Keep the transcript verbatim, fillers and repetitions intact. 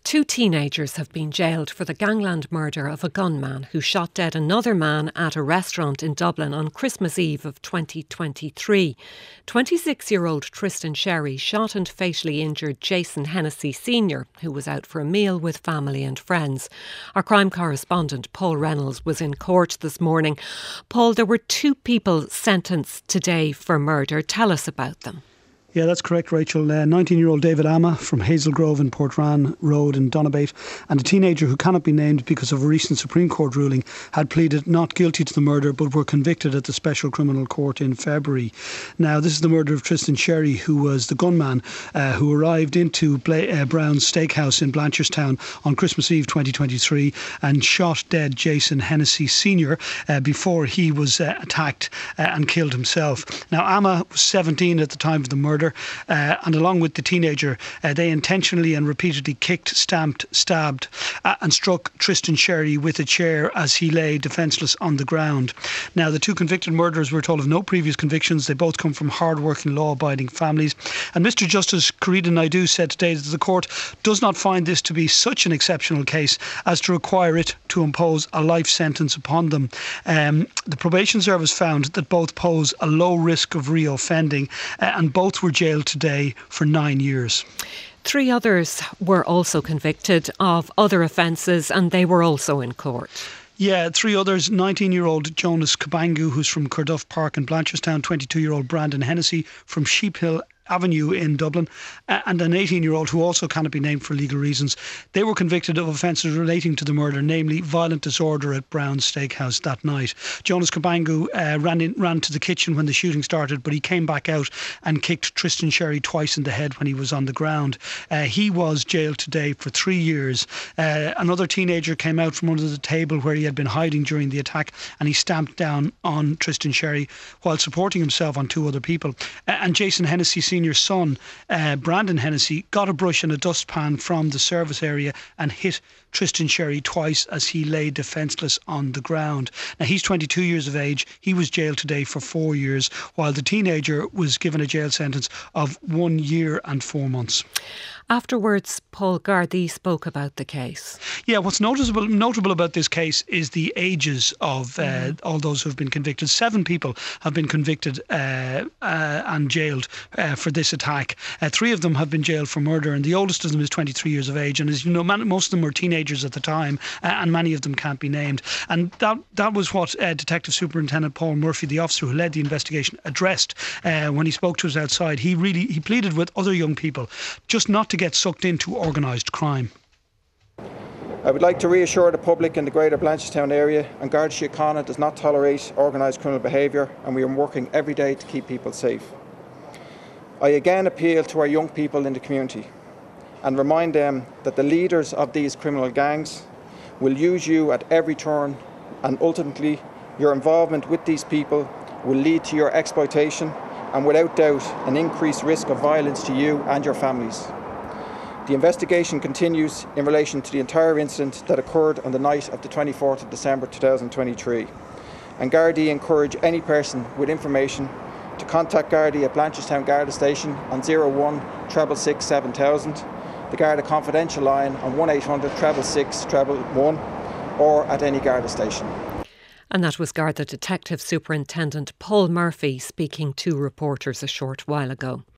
Two teenagers have been jailed for the gangland murder of a gunman who shot dead another man at a restaurant in Dublin on Christmas Eve of twenty twenty-three. twenty-six-year-old Tristan Sherry shot and fatally injured Jason Hennessy Senior, who was out for a meal with family and friends. Our crime correspondent Paul Reynolds was in court this morning. Paul, there were two people sentenced today for murder. Tell us about them. Yeah, that's correct, Rachel. Uh, nineteen-year-old David Ama from Hazelgrove in Portrane Road in Donabate, and a teenager who cannot be named because of a recent Supreme Court ruling, had pleaded not guilty to the murder but were convicted at the Special Criminal Court in February. Now, this is the murder of Tristan Sherry, who was the gunman uh, who arrived into Bla- uh, Brown's Steakhouse in Blanchardstown on Christmas Eve twenty twenty-three and shot dead Jason Hennessy Senior uh, before he was uh, attacked uh, and killed himself. Now, Ama was seventeen at the time of the murder. Uh, and along with the teenager, uh, they intentionally and repeatedly kicked, stamped, stabbed uh, and struck Tristan Sherry with a chair as he lay defenceless on the ground. Now, the two convicted murderers were told of no previous convictions. They both come from hard-working, law-abiding families. And Mister Justice Corrida Naidu said today that the court does not find this to be such an exceptional case as to require it to impose a life sentence upon them. Um, the probation service found that both pose a low risk of reoffending, uh, and both were jailed today for nine years. Three others were also convicted of other offences and they were also in court. Yeah, three others. nineteen-year-old Jonas Kabangu, who's from Curduff Park in Blanchardstown, twenty-two-year-old Brandon Hennessy from Sheephill Avenue in Dublin, and an eighteen-year-old who also cannot be named for legal reasons. They were convicted of offences relating to the murder, namely violent disorder at Brown's Steakhouse that night. Jonas Kabangu uh, ran in, ran to the kitchen when the shooting started, but he came back out and kicked Tristan Sherry twice in the head when he was on the ground. Uh, he was jailed today for three years. Uh, another teenager came out from under the table where he had been hiding during the attack, and he stamped down on Tristan Sherry while supporting himself on two other people. Uh, and Jason Hennessy Senior son, uh, Brandon Hennessy, got a brush and a dustpan from the service area and hit Tristan Sherry twice as he lay defenceless on the ground. Now, he's twenty-two years of age. He was jailed today for four years, while the teenager was given a jail sentence of one year and four months. Afterwards, Paul Gardaí spoke about the case. Yeah, what's noticeable, notable about this case is the ages of uh, mm. all those who have been convicted. Seven people have been convicted uh, uh, and jailed uh, for this attack. Uh, three of them have been jailed for murder, and the oldest of them is twenty-three years of age. And as you know, man, most of them were teenagers at the time, uh, and many of them can't be named. And that that was what uh, Detective Superintendent Paul Murphy, the officer who led the investigation, addressed uh, when he spoke to us outside. He really he pleaded with other young people just not to get sucked into organised crime. I would like to reassure the public in the Greater Blanchardstown area, and Garda Síochána does not tolerate organised criminal behaviour, and we are working every day to keep people safe. I again appeal to our young people in the community and remind them that the leaders of these criminal gangs will use you at every turn, and ultimately your involvement with these people will lead to your exploitation and without doubt an increased risk of violence to you and your families. The investigation continues in relation to the entire incident that occurred on the night of the twenty-fourth of December two thousand twenty-three, and Gardaí encourage any person with information to contact Gardaí at Blanchardstown Garda Station on zero one six six seven thousand, the Garda Confidential line on one eight hundred six six six one one, or at any Garda station. And that was Garda Detective Superintendent Paul Murphy speaking to reporters a short while ago.